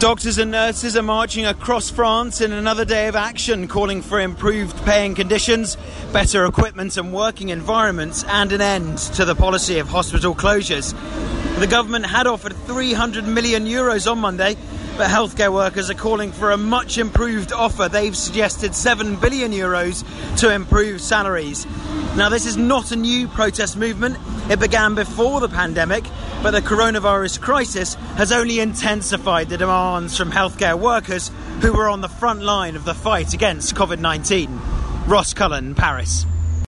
Doctors and nurses are marching across France in another day of action, calling for improved paying conditions, better equipment and working environments, and an end to the policy of hospital closures. The government had offered 300 million euros on Monday, but healthcare workers are calling for a much improved offer. They've suggested 7 billion euros to improve salaries. Now, this is not a new protest movement. It began before the pandemic, but the coronavirus crisis has only intensified the demands from healthcare workers who were on the front line of the fight against COVID-19. Ross Cullen, Paris.